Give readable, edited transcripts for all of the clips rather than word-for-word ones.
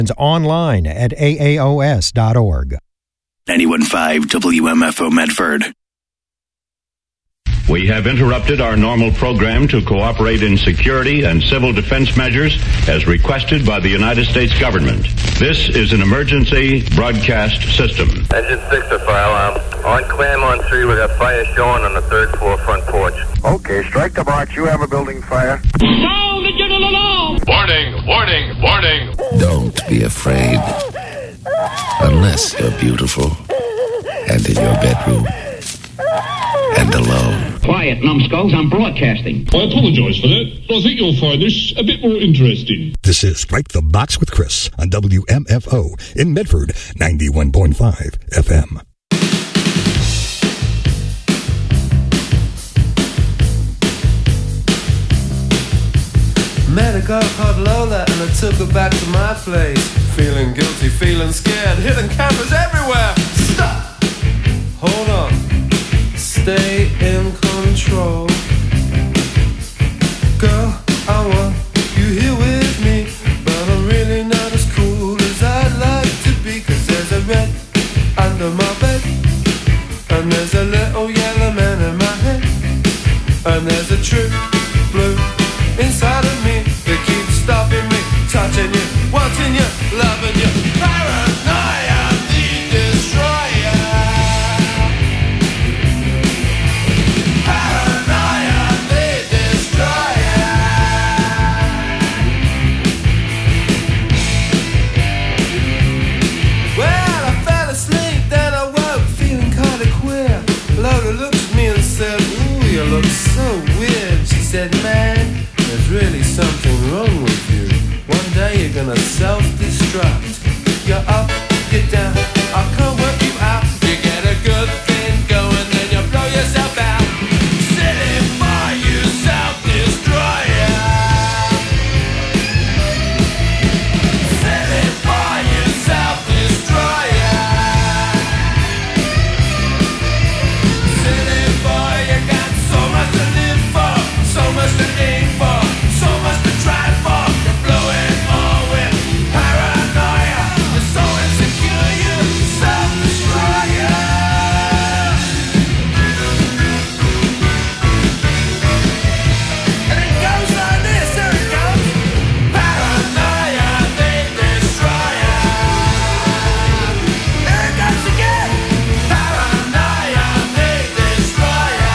Online at aaos.org. 91.5 WMFO Medford. We have interrupted our normal program to cooperate in security and civil defense measures as requested by the United States government. This is an emergency broadcast system. Engine 6 to fire alarm. On Claremont Street, we got fire showing on the third floor front porch. Okay, strike the march. You have a building fire. Sound the general alarm! Warning, warning, warning. Don't be afraid. Unless you're beautiful and in your bedroom and alone. Quiet, numbskulls, I'm broadcasting. I apologize for that, but I think you'll find this a bit more interesting. This is Strike the Box with Chris on WMFO in Medford, 91.5 FM. Met a girl called Lola and I took her back to my place. Feeling guilty, feeling scared, hidden cameras everywhere. Stop! Hold on. Stay in control. Girl, I want you here with me, but I'm really not as cool as I'd like to be. Cause there's a red under my bed, and there's a little yellow man in my head, and there's a true blue inside of me that keeps stopping me, touching you, wanting you, loving you. Paranoia, the destroyer. Paranoia, the destroyer. Well, I fell asleep, then I woke feeling kinda queer. Lola looked at me and said, ooh, you look so weird. She said, man, there's really something wrong with you. One day you're gonna self-destruct. You're up, you're down, I can't work you out. You get a good thing going, then you blow yourself out. Silly boy, you self-destroyer. Silly boy, you self-destroyer. Silly boy, you got so much to live for, so much to aim for, so much to try for. You blow it all with paranoia. You're so insecure, you self-destroyer. And it goes like this, there it goes. Paranoia, the destroyer. There it goes again. Paranoia, the destroyer.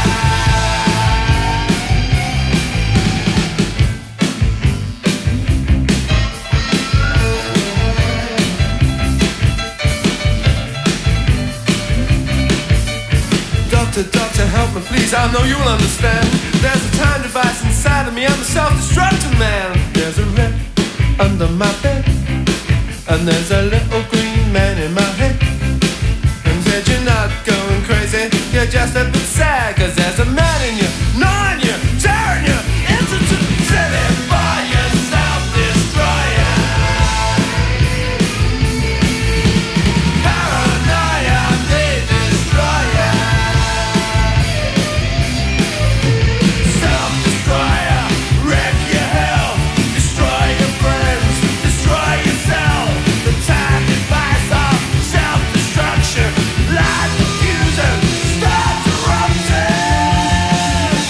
Doctor, doctor, help me please, I know you'll understand. There's a time device inside of me, I'm a self-destructive man. There's a red under my bed, and there's a little green man in my head. And said you're not going crazy, you're just a bit sad. Cause there's a man in you, gnawing you, tearing you into two. Silly boy, you self-destroyer. Paranoia, the destroyer. Self-destroyer, wreck your health, destroy your friends, destroy yourself. The time device of self-destruction, light diffuser, start erupting.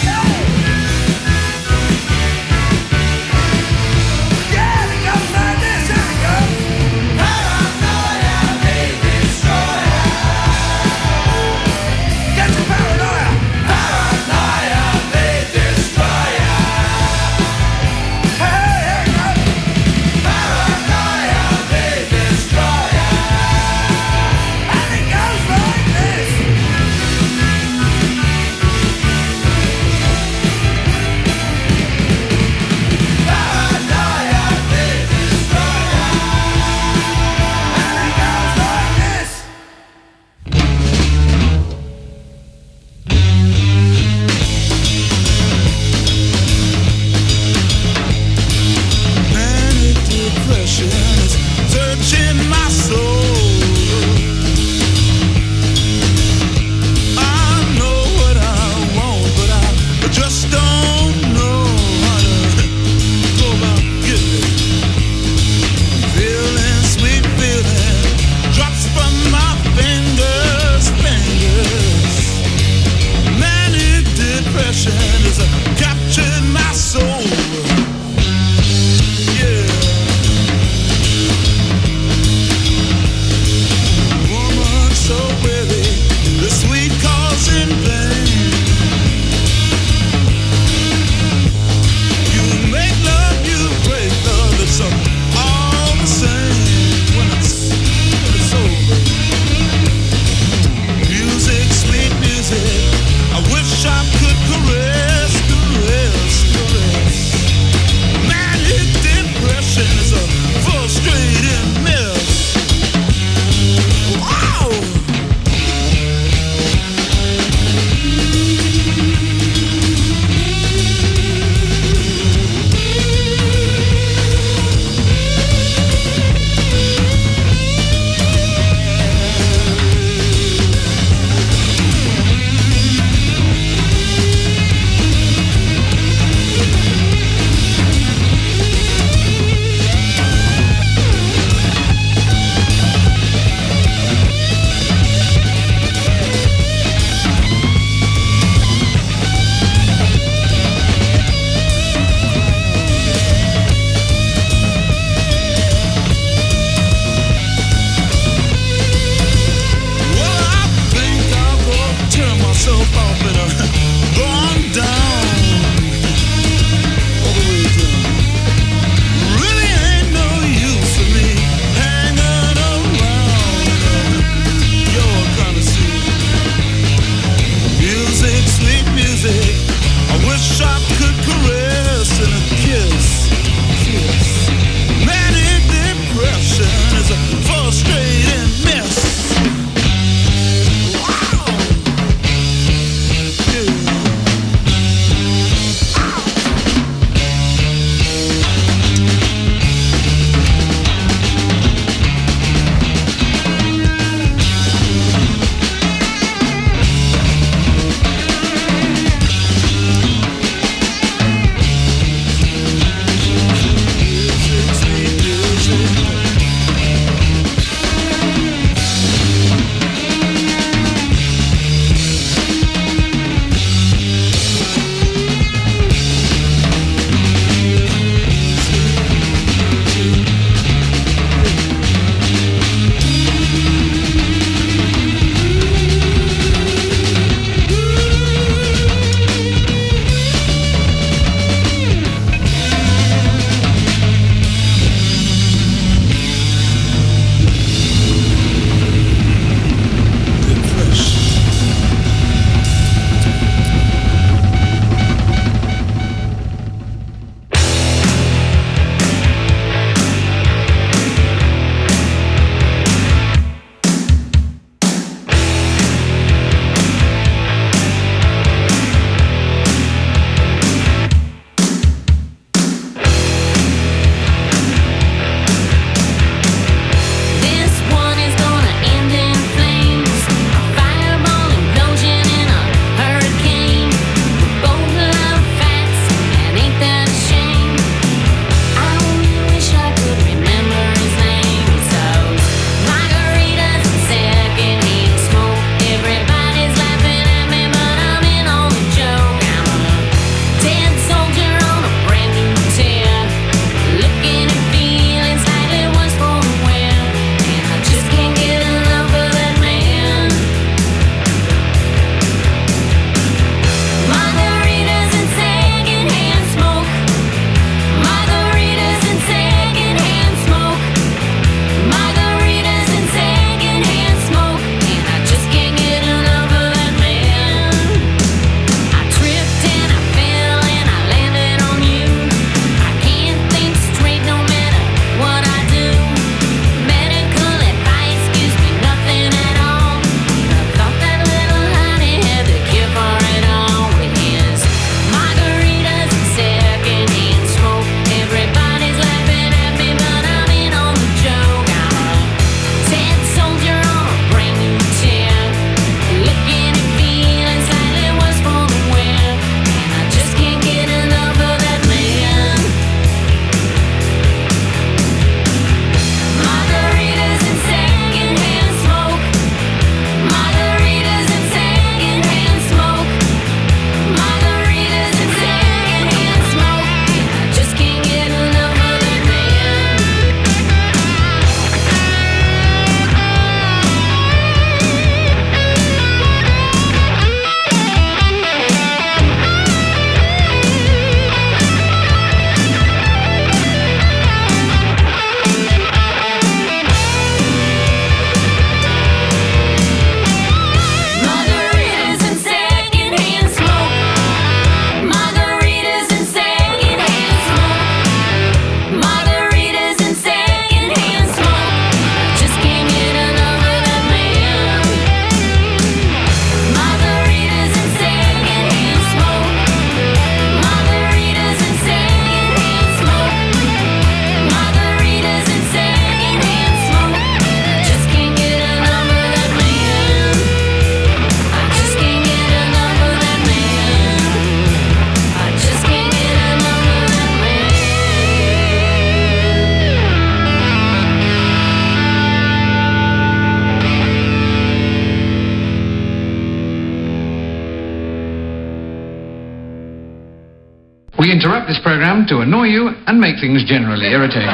interrupt this program to annoy you and make things generally irritating.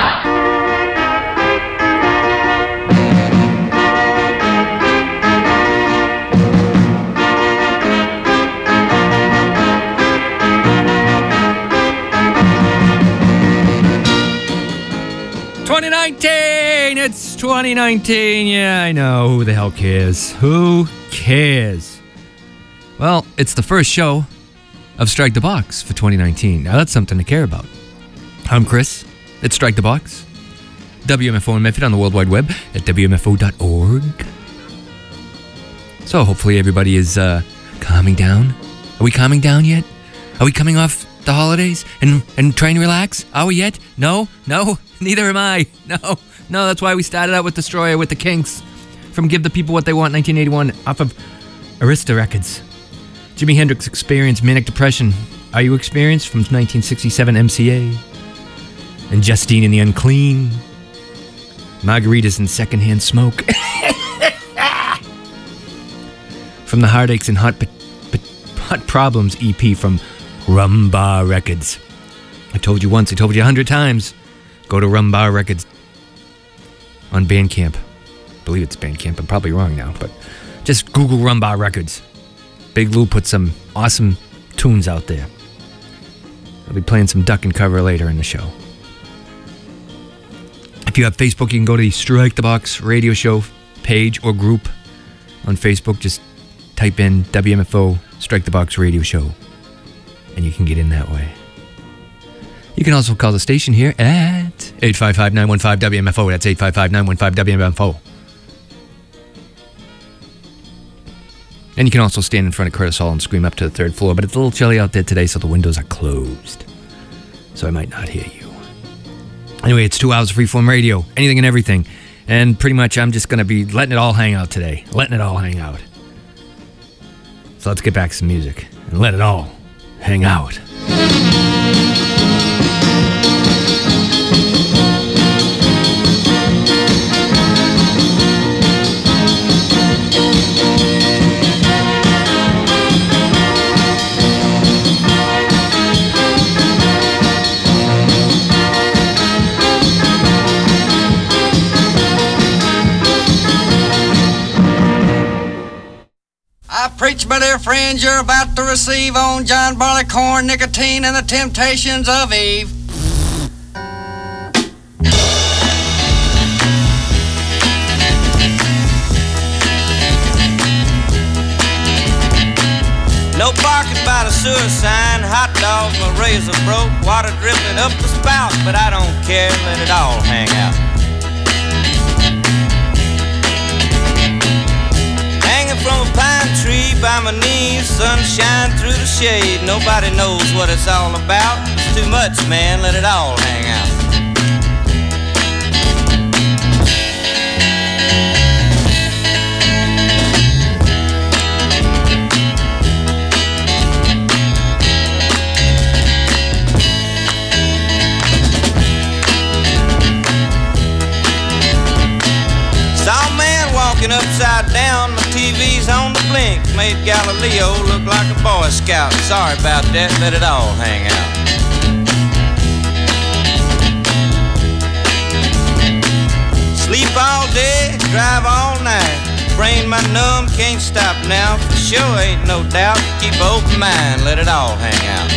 It's 2019. Yeah, I know. Who the hell cares? Who cares? Well, it's the first show of Strike the Box for 2019. Now, that's something to care about. I'm Chris. It's Strike the Box. WMFO in Medford on the World Wide Web at WMFO.org. So, hopefully everybody is calming down. Are we calming down yet? Are we coming off the holidays and trying to relax? Are we yet? No? Neither am I. No, that's why we started out with Destroyer with the Kinks from Give the People What They Want 1981 off of Arista Records. Jimi Hendrix experienced manic depression. Are You Experienced from 1967 MCA. And Justine and the Unclean. Margaritas and Secondhand Smoke. From the Heartaches and Hot Problems EP from Rumbar Records. I told you once, I told you 100 times. Go to Rumbar Records on Bandcamp. I believe it's Bandcamp. I'm probably wrong now, but just Google Rumbar Records. Big Lou put some awesome tunes out there. I'll be playing some duck and cover later in the show. If you have Facebook, you can go to the Strike the Box radio show page or group on Facebook. Just type in WMFO Strike the Box radio show, and you can get in that way. You can also call the station here at 855-915-WMFO. That's 855-915-WMFO. And you can also stand in front of Curtis Hall and scream up to the third floor, but it's a little chilly out there today, so the windows are closed. So I might not hear you. Anyway, it's 2 hours of freeform radio, anything and everything. And pretty much I'm just going to be letting it all hang out today. Letting it all hang out. So let's get back to some music and let it all hang out. Preach, my dear friends, you're about to receive on John Barleycorn, Nicotine, and the Temptations of Eve. No parking by the sewer sign, hot dogs, my razor broke, water dripping up the spout, but I don't care, let it all hang out. From a pine tree by my knees, sunshine through the shade. Nobody knows what it's all about. It's too much, man, let it all hang out. Saw a man walking upside down. TV's on the blink, made Galileo look like a Boy Scout. Sorry about that, let it all hang out. Sleep all day, drive all night. Brain my numb, can't stop now. For sure ain't no doubt, keep an open mind, let it all hang out.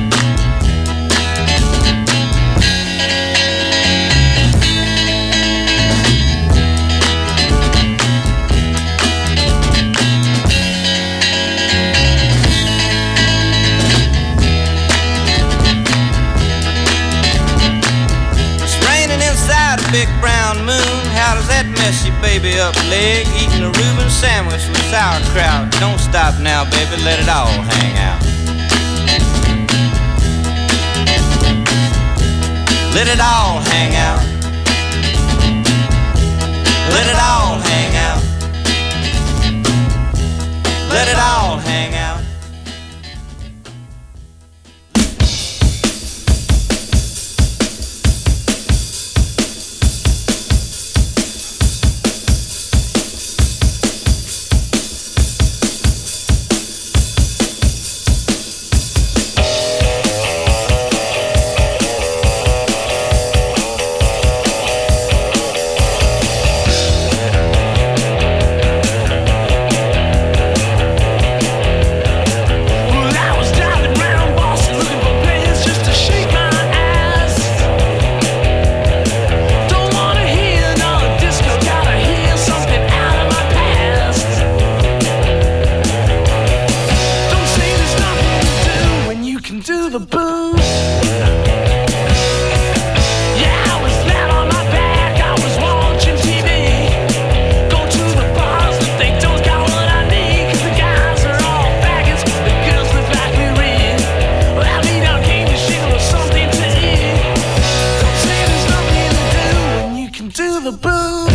Big brown moon, how does that mess your baby up leg? Eating a Reuben sandwich with sauerkraut. Don't stop now, baby, let it all hang out. Let it all hang out. Let it all hang out. Let it all hang out. do the boo.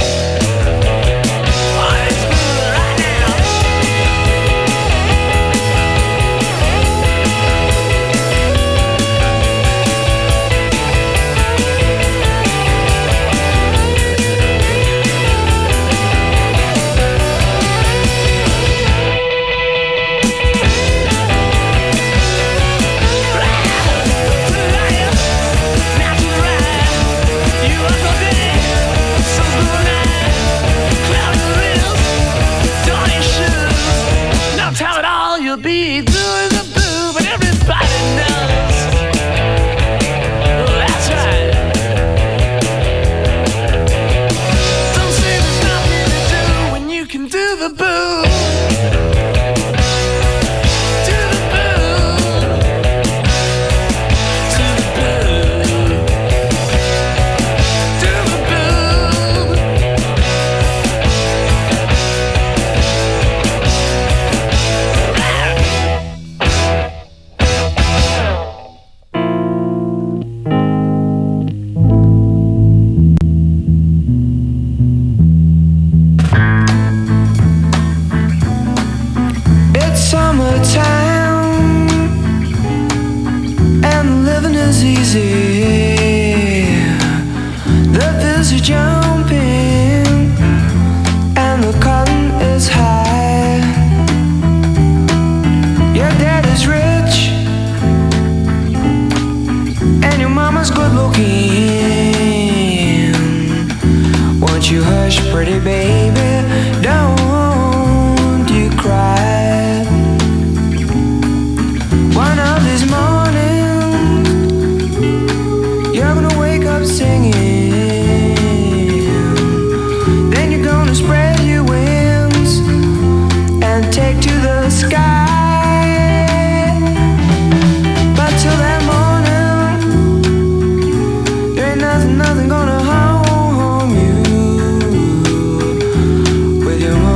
Tell it all, you'll be doing the boo, but everybody knows. That's right. Don't say there's nothing to do when you can do the boo. Do the boo. Do the boo. Do the boo. Summertime and living is easy. The bills are jumping and the cotton is high. Your dad is rich and your mama's good looking. Won't you hush, pretty baby? Don't you cry. One of these mornings, you're gonna wake up singing. Then you're gonna spread your wings and take to the sky. But till that morning, there ain't nothing gonna harm you with your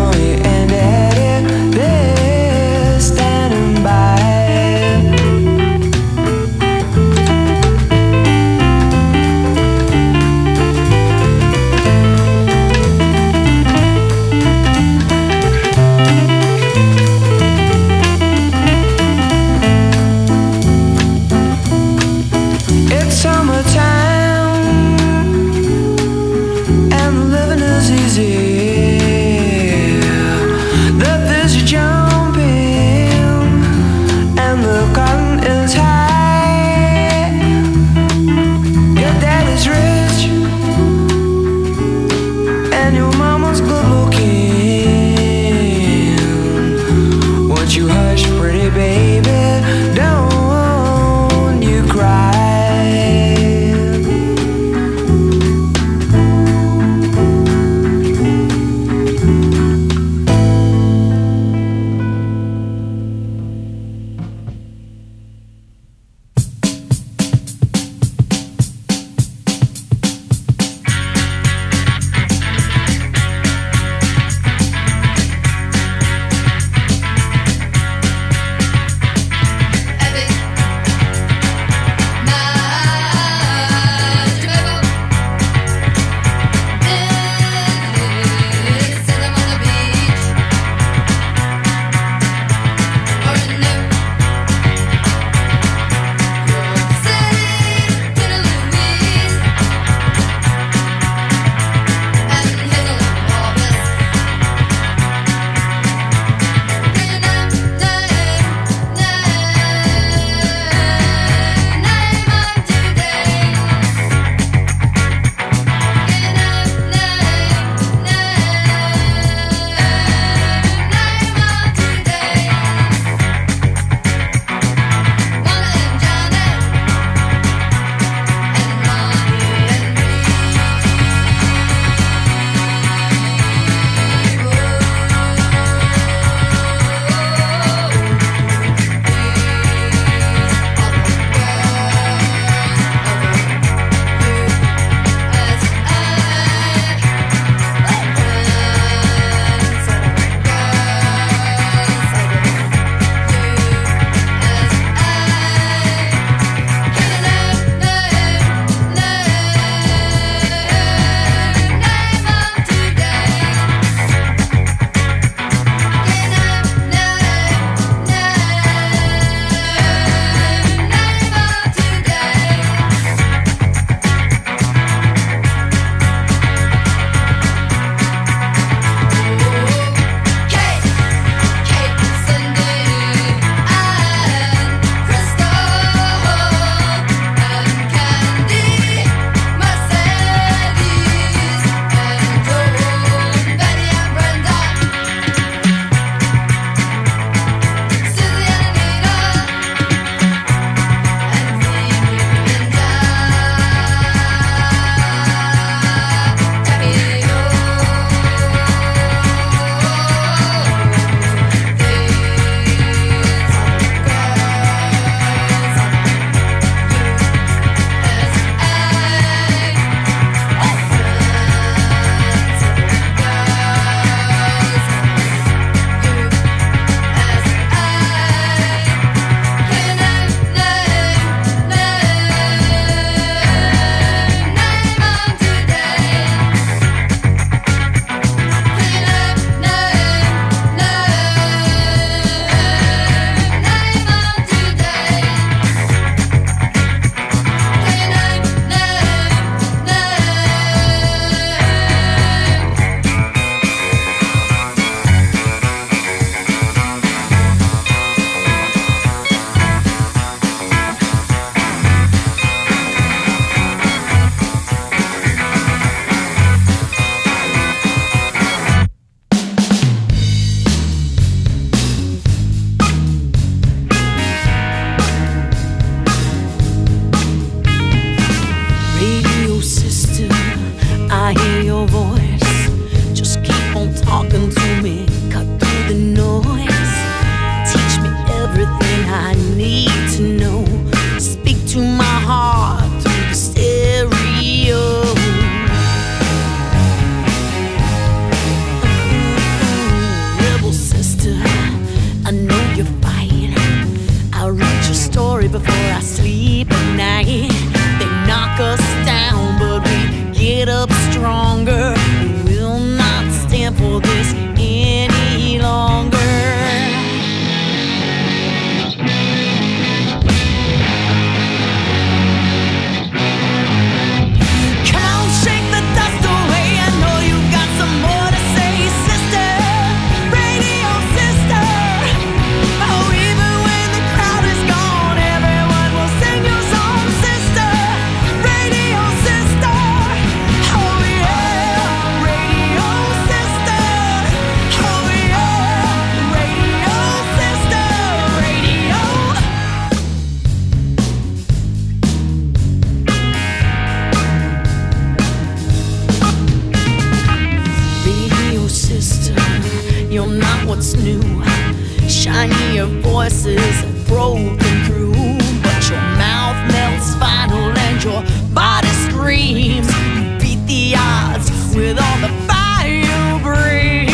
what's new. Shinier voices have broken through, but your mouth melts final and your body screams. You beat the odds with all the fire you breathe.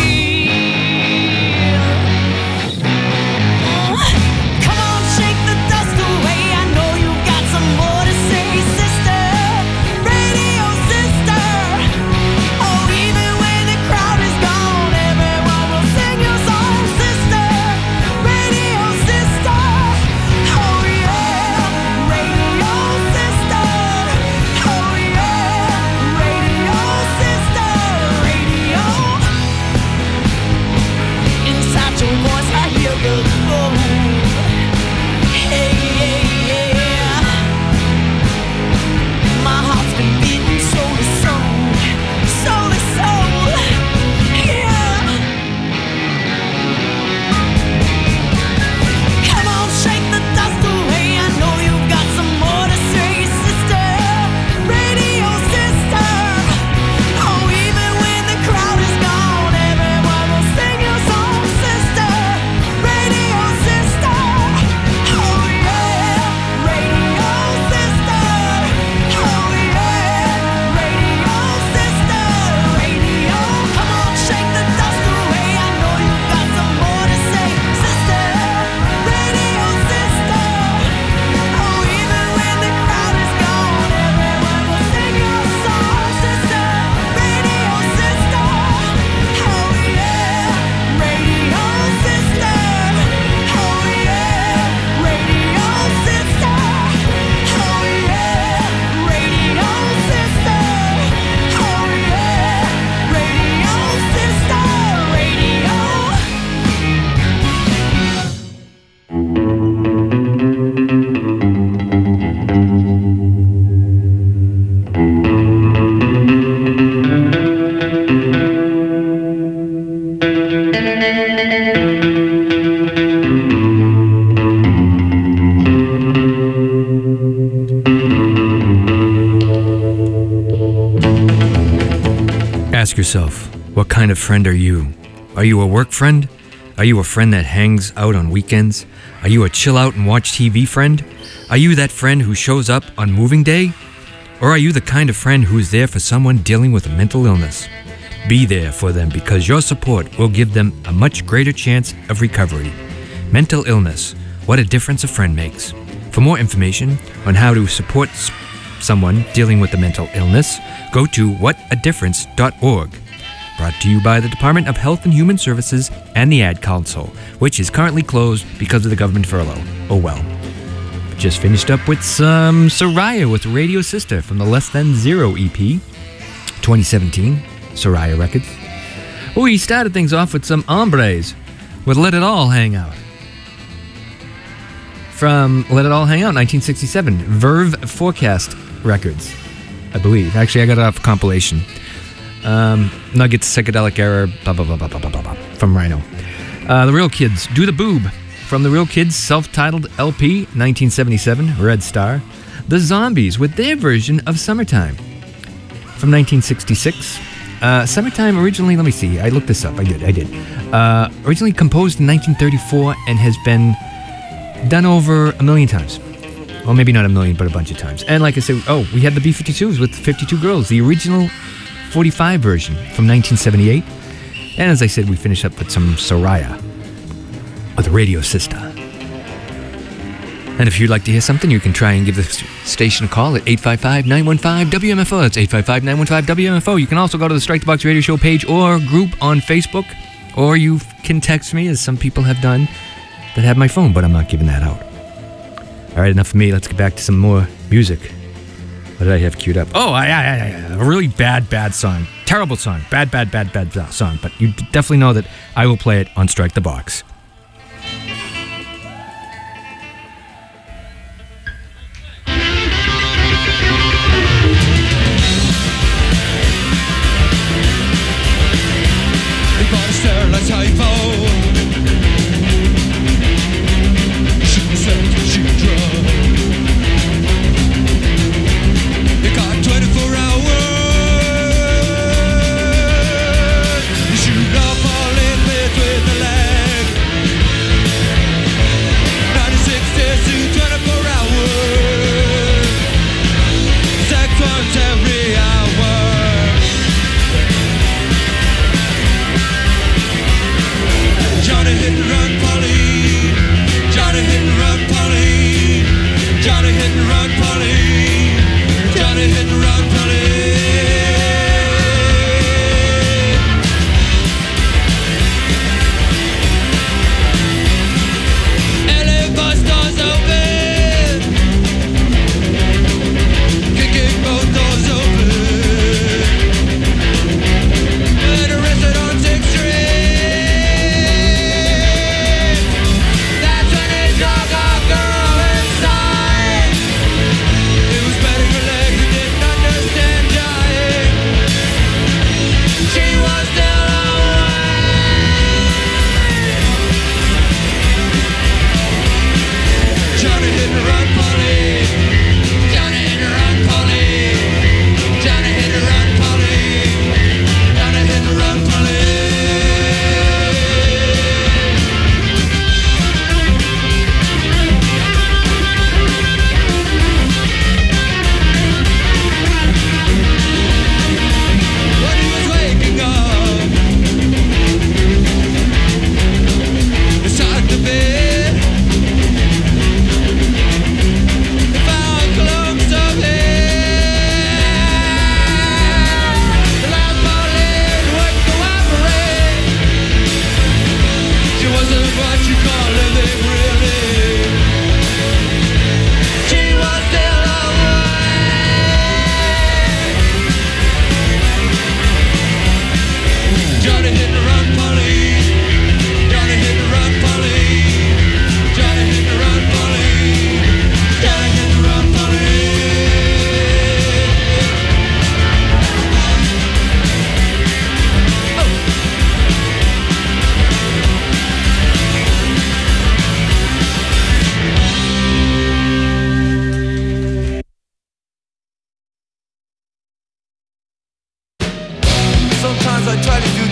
Come on, shake the dust away. I know you've got some more to say, sister. Radio sister. Oh, even when the crowd is gone, everyone will sing your song, sister. Radio sister. Oh yeah, radio sister. Oh yeah, radio sister. Radio. Inside your voice I hear the flow. Hey, yeah, yeah. My heart's been beating soul to soul, soul to soul. Yeah. Come on, shake the dust away. I know you've got some more to say, sister. Radio sister. Oh, even when the crowd is gone, everyone will sing your song, sister. Radio sister. Oh yeah, radio sister. Oh yeah, radio sister. Radio. Come on, shake the dust away. I know you've got some more to say, sister. Radio sister. Oh, even when the crowd is gone, everyone will sing your song, sister. Radio sister. Oh yeah, radio sister. Oh yeah, radio sister. Oh yeah, radio sister. Oh yeah, radio sister. Radio. Ask yourself, what kind of friend are you? Are you a work friend? Are you a friend that hangs out on weekends? Are you a chill out and watch TV friend? Are you that friend who shows up on moving day? Or are you the kind of friend who is there for someone dealing with a mental illness? Be there for them because your support will give them a much greater chance of recovery. Mental illness, what a difference a friend makes. For more information on how to support someone dealing with a mental illness, go to whatadifference.org. Brought to you by the Department of Health and Human Services and the Ad Council, which is currently closed because of the government furlough. Oh well. Just finished up with some Soraya with Radio Sister from the Less Than Zero EP, 2017, Soraya Records. We started things off with some Hombres with Let It All Hang Out. From Let It All Hang Out, 1967, Verve Forecast Records, I believe. Actually, I got it off a compilation. Nuggets, Psychedelic Era, blah, blah, blah, blah, blah, blah, blah, from Rhino. The Real Kids, Do the Boob, from the Real Kids' self-titled LP, 1977, Red Star. The Zombies, with their version of Summertime, from 1966. Summertime originally, let me see, I looked this up, I did. Originally composed in 1934 and has been done over 1 million times. Well, maybe not 1 million, but a bunch of times. And like I said, we had the B-52s with 52 Girls, the original 45 version from 1978. And as I said, we finished up with some Soraya with Radio Sister. And if you'd like to hear something, you can try and give the station a call at 855-915-WMFO. That's 855-915-WMFO. You can also go to the Strike the Box Radio Show page or group on Facebook, or you can text me, as some people have done that have my phone, but I'm not giving that out. All right, enough of me. Let's get back to some more music. What did I have queued up? Oh, a really bad song. Terrible song. Bad song. But you definitely know that I will play it on Strike the Box. Shoot up all in with the land.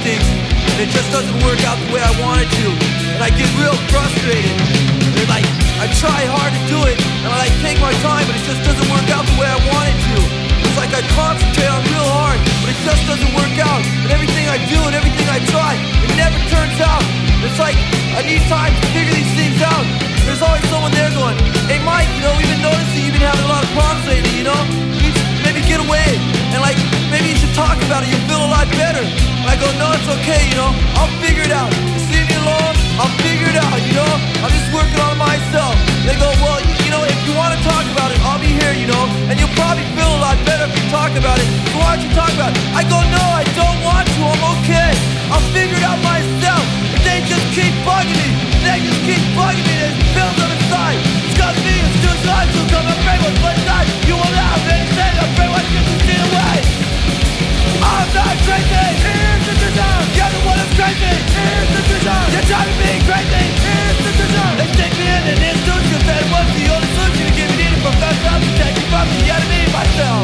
things, and it just doesn't work out the way I want it to. And I get real frustrated. And like, I try hard to do it, and I like take my time, but it just doesn't work out the way I want it to. It's like I concentrate on real hard, but it just doesn't work out. And everything I do and everything I try, it never turns out. It's like I need time to figure these things out. There's always someone there going, hey Mike, you know, we've been noticing you've been having a lot of problems lately, you know? You need to maybe get away, and like, maybe you should talk about it, you'll feel a lot better. And I go, no, it's okay, you know, I'll figure it out. You see me alone, I'll figure it out, you know? I'm just working on myself. They go, well, you know, if you want to talk about it, I'll be here, you know? And you'll probably feel a lot better if you talk about it. So why don't you talk about it? I go, no, I don't want to, I'm okay. I'll figure it out myself. And they just keep bugging me. They just keep bugging me. There's pills on the side. It's got me, it's too hard to come. I'm afraid what's one side. You won't have anything. I'm afraid what you can see away. I'm not crazy. Here's the design. You're the one that's crazy. Here's the design. You're driving me crazy. Here's the design. They stick me in an institution. That was the only solution to give me the professor. I'm protecting from the enemy myself.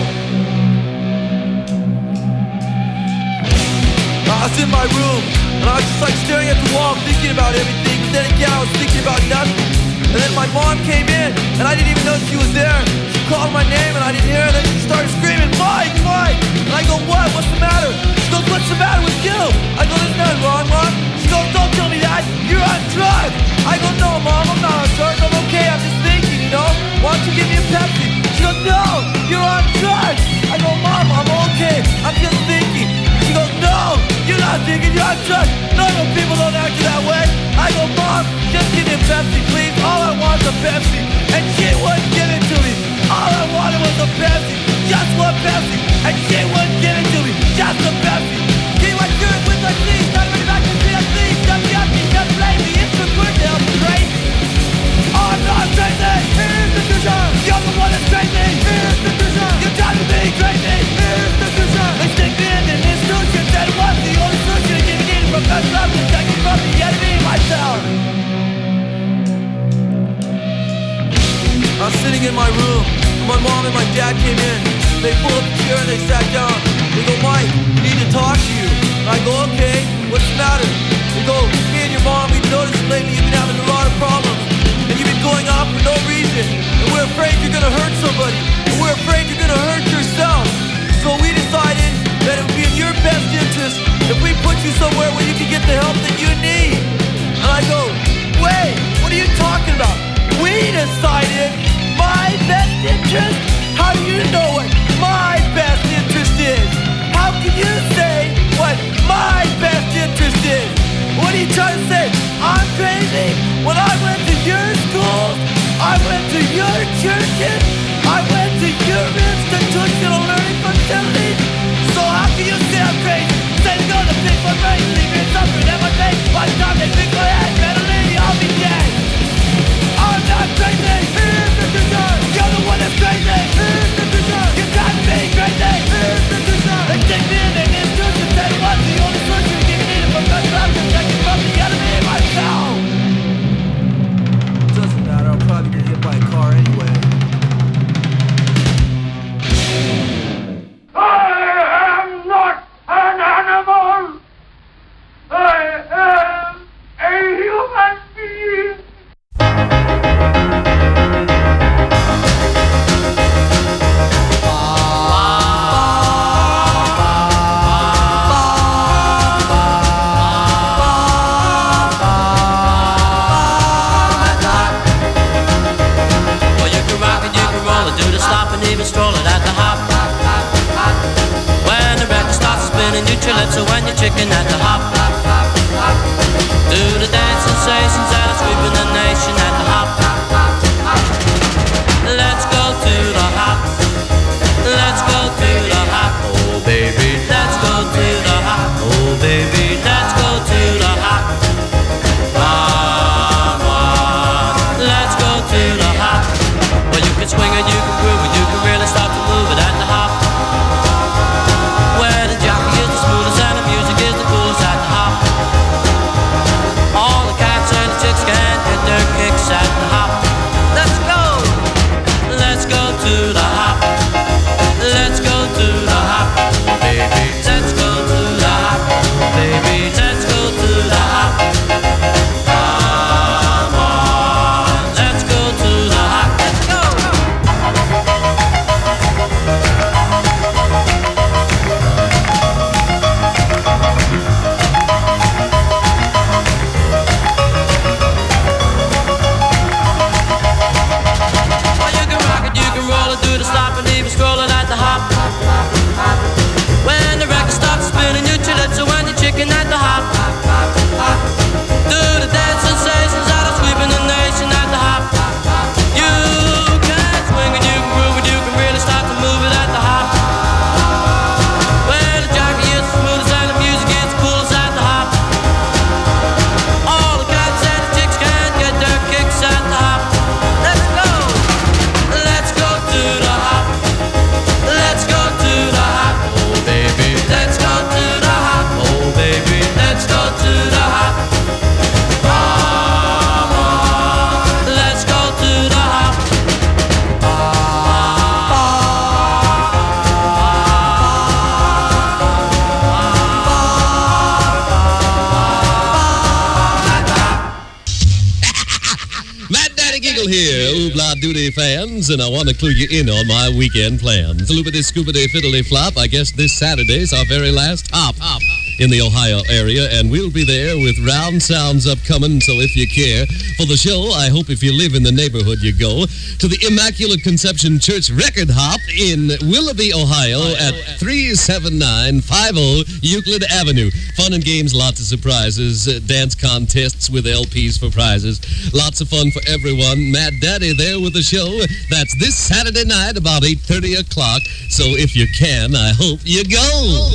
I was in my room, and I was just like staring at the wall, thinking about everything. But then again, I was thinking about nothing. And then my mom came in, and I didn't even know she was there. She called my name, and I didn't hear her. Then she started screaming, Mike, Mike! And I go, what? What's the matter? She goes, what's the matter with you? I go, there's nothing wrong, Mom. She goes, don't tell me that. You're on drugs. I go, no, Mom, I'm not on drugs. I'm okay. I'm just thinking, you know? Why don't you give me a Pepsi? She goes, no, you're on drugs. I go, Mom, I'm okay. I'm just thinking. She goes, no, you're not thinking, you're on drugs. Normal people don't act that way. I go, Mom, just give me a Pepsi, please. All I want is a Pepsi. And she wouldn't give it to me. All I wanted was a Pepsi. Just one Pepsi. And she wouldn't give it to me. Just a Pepsi. Give me my shirt with my sleeves. Not running back to CFC. Just yucky, just lazy. It's the word to help me great. I'm not crazy. Here's the design. You're the one that's crazy. Here's the design. You're driving me crazy. Here's the design. They stick me in an institution. That was the only solution to give me the professor. I'm protecting from the enemy myself. I was sitting in my room, and my mom and my dad came in. They pulled up a chair and they sat down. They go, Mike, we need to talk to you. And I go, okay, what's the matter? They go, me and your mom, we've noticed lately you've been having a lot of problems. And you've been going off for no reason. And we're afraid you're gonna hurt somebody. And we're afraid you're gonna hurt yourself. So we decided that it would be in your best interest if we put you somewhere where you can get the help that you need. And I go, wait, what are you talking about? We decided my best interest? How do you know what my best interest is? How can you say what my best interest is? What are you trying to say? I'm crazy? When I went to your schools, I went to your churches, I went to your institutional learning facilities. So how can you say I'm crazy? Say to go to pick my brain, leave me suffering at my face. By the time they pick my head, readily I'll be dead. I'm not crazy. Here's the design. You're the one that's crazy. Here's the design. You got me crazy. Here's the design. They take me in an institution. That was the only solution to give me the professor. I'm protecting from the enemy myself. Doesn't matter. I'm probably gonna get hit by a car anyway. I am not an animal. I am a human being. So when you're chicken at the hop, do the dance sensations that are sweeping the nation at the hop. Let's go to the hop. Let's go to the hop. Oh baby, let's go to the hop. Oh baby, let's go to the hop. Come on, let's go to the hop. Well, you can swing it, you can groove it, you can really start to move it at the hop. Where the jockey is the smoothest and the music is the coolest at the hop. All the cats and the chicks can get their kicks Bill here, Oobla Doody fans, and I want to clue you in on my weekend plans. Loopity scoopity fiddly flop, I guess this Saturday's our very last hop in the Ohio area, and we'll be there with Round Sounds upcoming, so if you care for the show, I hope if you live in the neighborhood you go to the Immaculate Conception Church Record Hop in Willoughby, Ohio at 37950 Euclid Avenue. Fun and games, lots of surprises, dance contests with LPs for prizes. Lots of fun for everyone. Mad Daddy there with the show. That's this Saturday night about 8:30 o'clock. So if you can, I hope you go.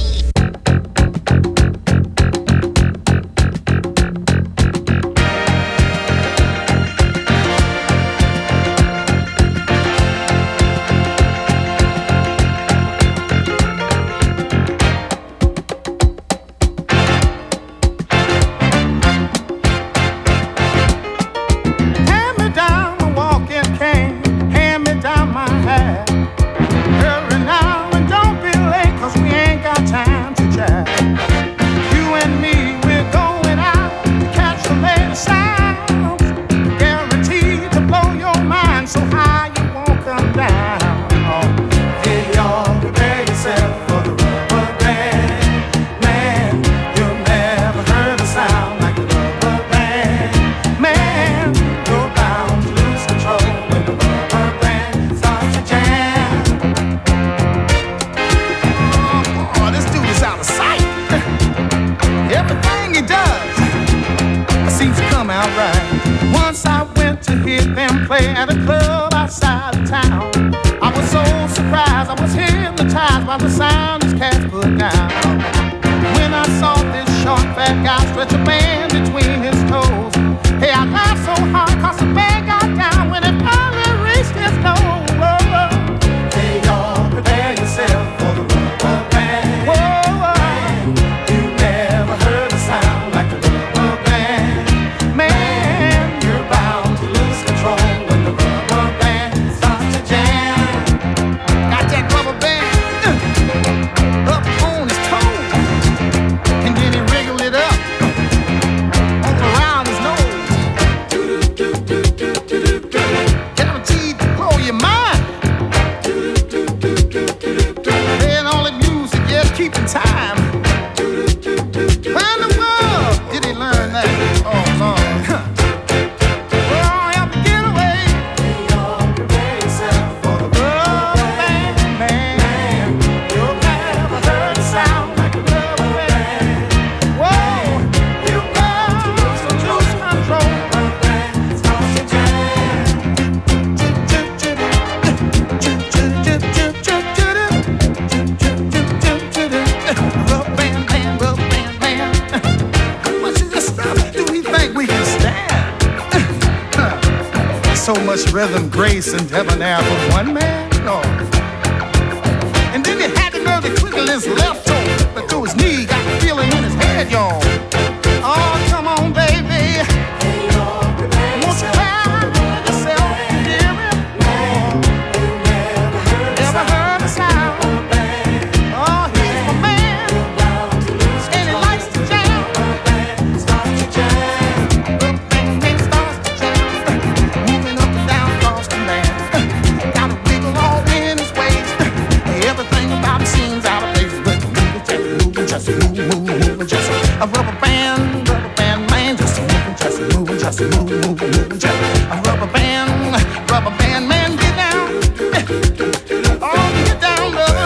Rhythm, grace, and debonair for one man? No. And then he had the nerve to twiddle his left toe, but to his knee, got the feeling in his head, y'all. Oh, come on, baby. Won't you cry yourself, dear me? Never heard a sound. Oh, he's my man, and he likes to jam. Starts to jam. The bang starts to jam. Moving up and down across the land. Got a wiggle all in his waist. Everything about him seems out of place. But moving, just moving, just a rubber band man. Just moving, just moving, just a rubber band man. Get down, oh, get down, brother.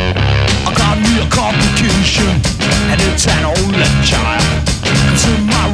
I got me a complication, and it's an only child. Cause in my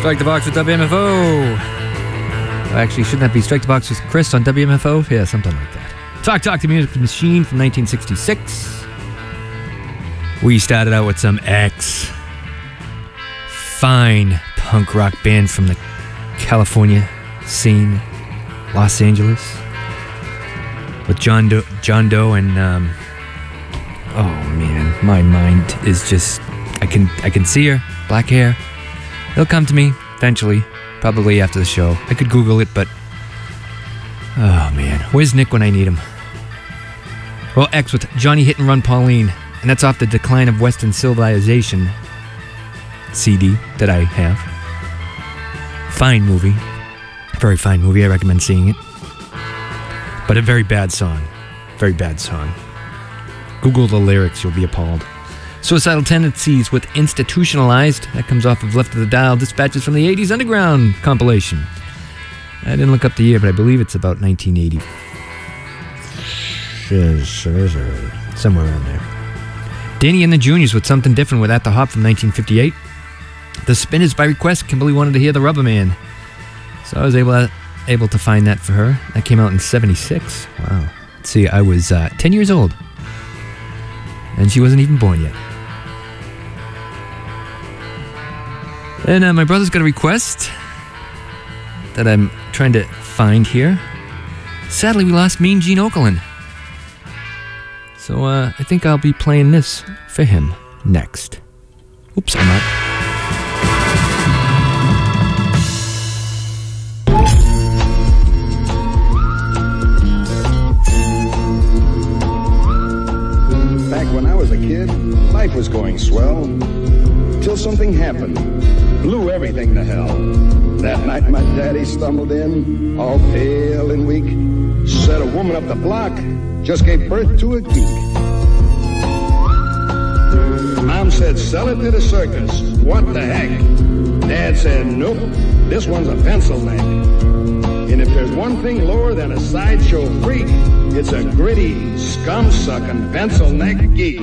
Strike the Box with WMFO. Actually, shouldn't that be Strike the Box with Chris on WMFO? Yeah, something like that. Talk the Music Machine from 1966. We started out with some X. Fine punk rock band from the California scene, Los Angeles, with John Doe and oh man, my mind is just I can see her, black hair. It'll come to me eventually, probably after the show. I could Google it, but oh man, where's Nick when I need him? Well, X with Johnny Hit and Run Pauline, and that's off the Decline of Western Civilization CD that I have. Fine movie. Very fine movie. I recommend seeing it. But a very bad song. Very bad song. Google the lyrics. You'll be appalled. Suicidal Tendencies with Institutionalized. That comes off of Left of the Dial Dispatches from the 80s Underground compilation. I didn't look up the year, but I believe it's about 1980. Somewhere around there. Danny and the Juniors with Something Different with At the Hop from 1958. The Spinners by request. Kimberly wanted to hear the Rubber Man, so I was able to find that for her. That came out in 76. Wow. Let's see, I was 10 years old, and she wasn't even born yet. And my brother's got a request that I'm trying to find here. Sadly, we lost Mean Gene Okerlund, so I think I'll be playing this for him next. Oops, I'm not. Back when I was a kid, life was going swell, till something happened, blew everything to hell. That night my daddy stumbled in, all pale and weak, said a woman up the block just gave birth to a geek. Mom said, sell it to the circus, what the heck? Dad said, nope, this one's a pencil neck. And if there's one thing lower than a sideshow freak, it's a gritty, scum-sucking, pencil-neck geek.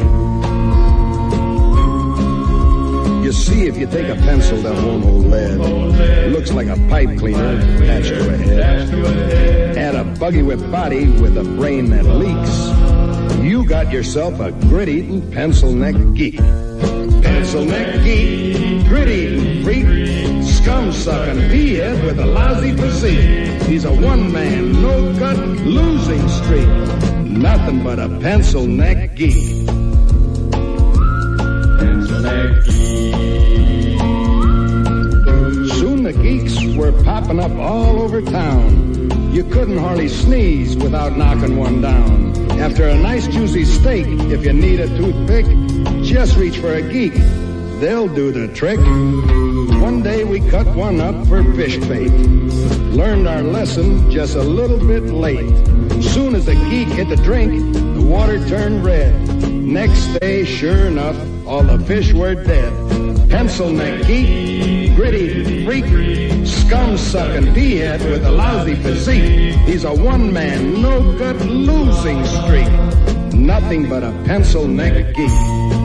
You see, if you take a pencil that won't hold lead, looks like a pipe cleaner attached to a head, add a buggy whip body with a brain that leaks, you got yourself a grit-eating, pencil-neck geek. Pencil-neck geek, grit-eating freak, scum-sucking pea-head with a lousy physique. He's a one-man, no-cut, losing streak. Nothing but a pencil-neck geek. Pencil-neck geek. Soon the geeks were popping up all over town. You couldn't hardly sneeze without knocking one down. After a nice juicy steak, if you need a toothpick, just reach for a geek. They'll do the trick. One day we cut one up for fish bait. Learned our lesson just a little bit late. Soon as the geek hit the drink, the water turned red. Next day, sure enough, all the fish were dead. Pencil-neck geek, gritty freak, scum-sucking pea-head with a lousy physique. He's a one-man, no-gut losing streak. Nothing but a pencil-neck geek.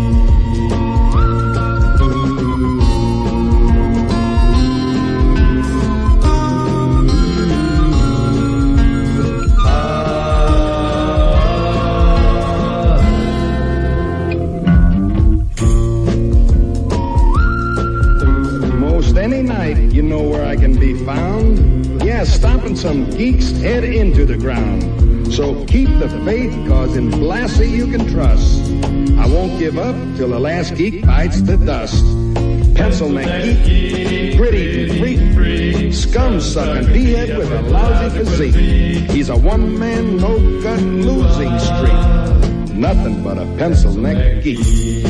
Any night, you know where I can be found. Yeah, stomping some geeks head into the ground. So keep the faith, cause in Blassie you can trust. I won't give up till the last geek bites the dust. Pencil-neck geek, gritty freak, scum-sucking pea-head with a lousy physique. He's a one-man, no-gut losing streak. Nothing but a pencil-neck geek.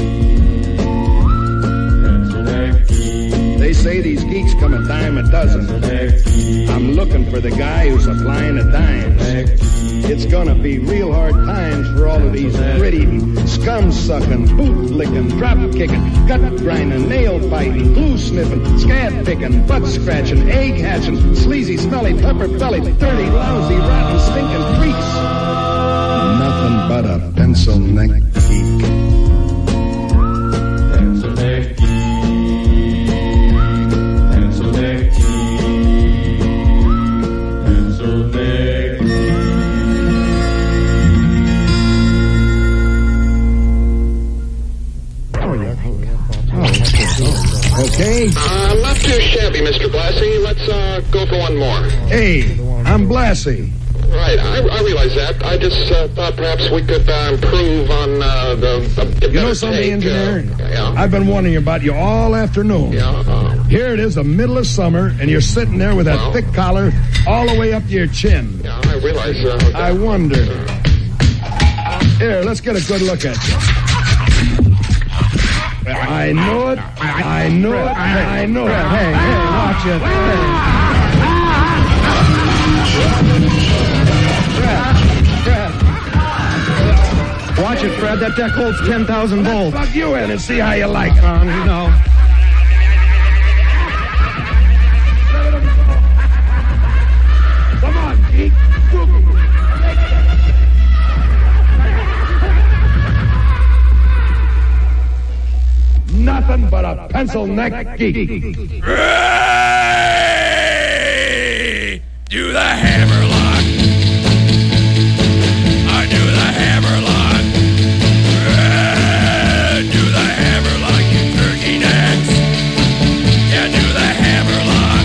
They say these geeks come a dime a dozen. I'm looking for the guy who's supplying the dimes. It's gonna be real hard times for all of these gritty, scum-sucking, boot-licking, drop-kicking, gut-grinding, nail-biting, glue-sniffing, scab-picking, butt-scratching, egg-hatching, sleazy, smelly, pepper-bellied, dirty, lousy, rotten, stinking freaks. Nothing but a pencil-neck geek. Pencil-neck geek. Okay? Not too shabby, Mr. Blassie. Let's go for one more. Hey, I'm Blassie. Right, I realize that. I just thought perhaps we could improve on the You know something, engineer? Yeah. I've been wondering about you all afternoon. Yeah. Here it is, the middle of summer, and you're sitting there with that thick collar all the way up to your chin. Yeah, I realize. I wonder. Here, let's get a good look at you. I know it. I know it. I know it. Hey, watch it. Fred. Watch it, Fred. That deck holds 10,000 volts. Plug you in and see how you like it. No. Come on, Pete. Nothing but a pencil neck geek. Ray! Do the hammer lock. I do the hammer lock. Ray! Do the hammer lock, you turkey necks. Yeah, do the hammer lock.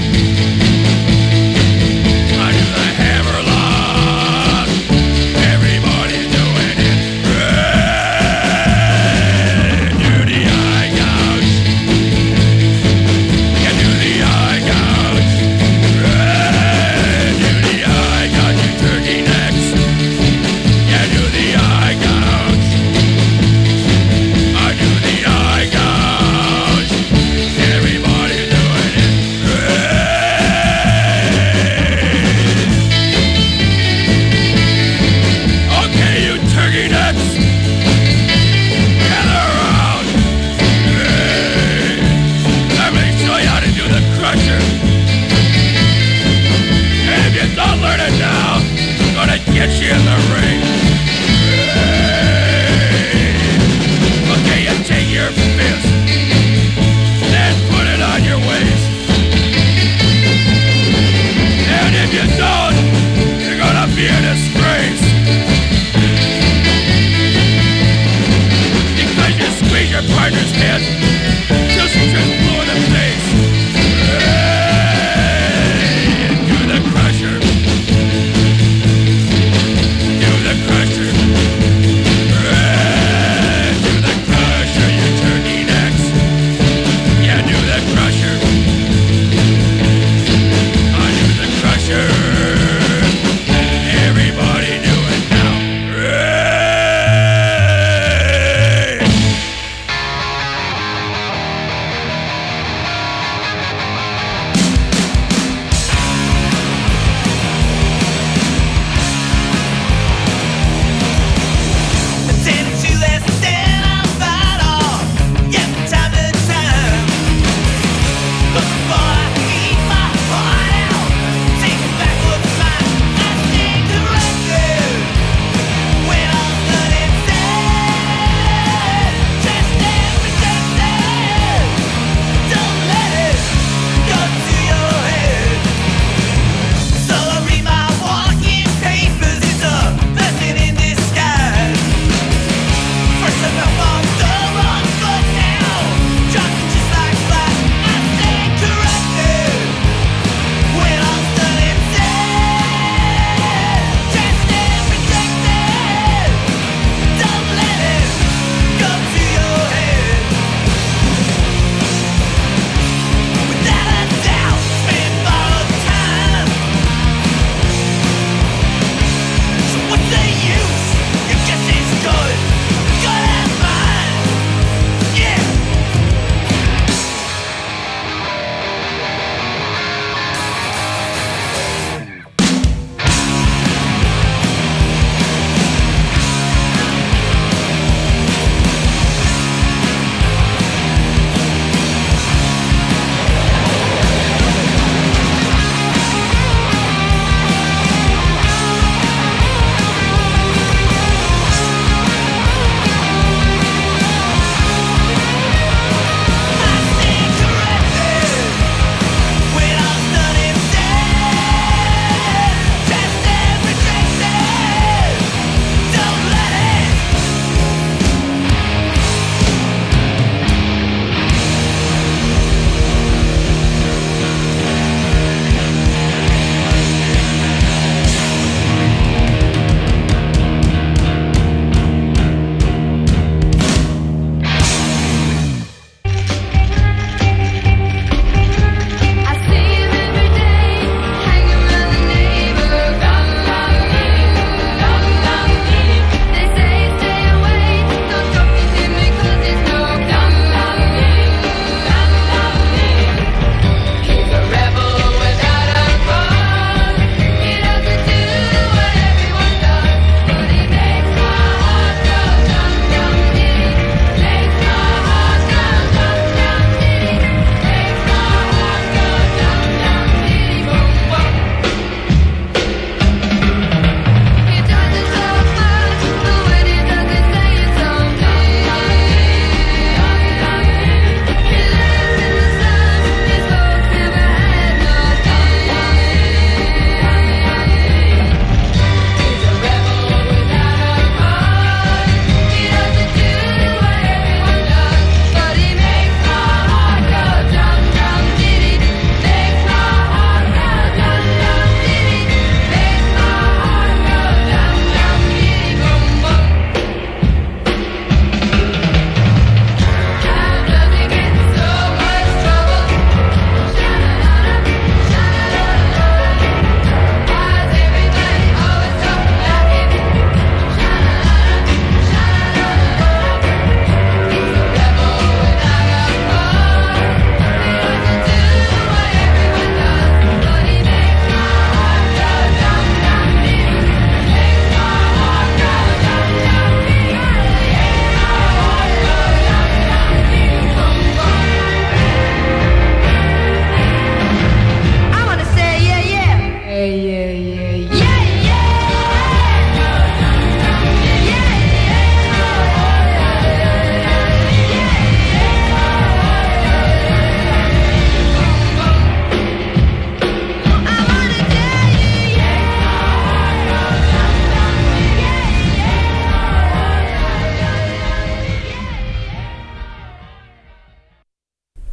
I do the hammer lock. Everybody's doing it. Ray! Do the eye gouge. Yeah, do the eye gouge. Ray! Do the eye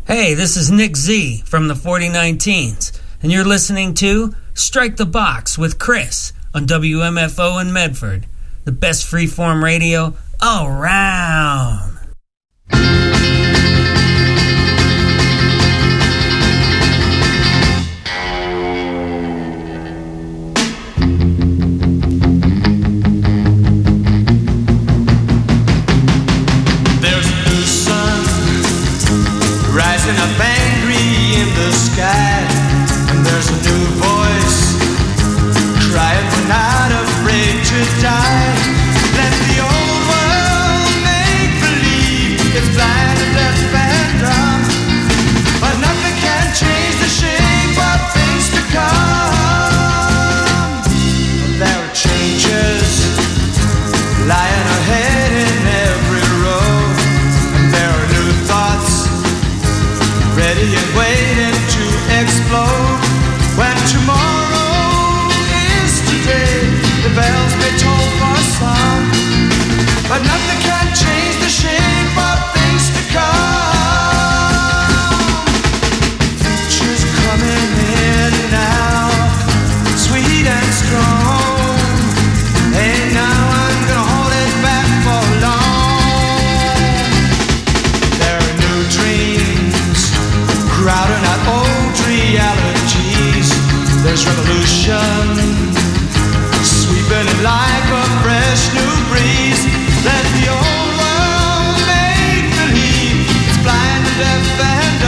Hey, this is Nick Z from the 4019s, and you're listening to Strike the Box with Chris on WMFO in Medford, the best freeform radio around. Rising up angry in the sky, and there's a new voice crying, we're not afraid to die. Let the old world make believe it's blind and deaf and dumb, but nothing can change the shape of things to come. There are changes lying ahead in every road, and there are new thoughts ready and waiting to explode. When tomorrow is today, the bells may toll for some, but nothing can change the shape of things to come. Future's coming in now, sweet and strong. Hey, now I'm gonna hold it back for long. There are new dreams crowding out old realities. There's revolution sweeping it like a fresh new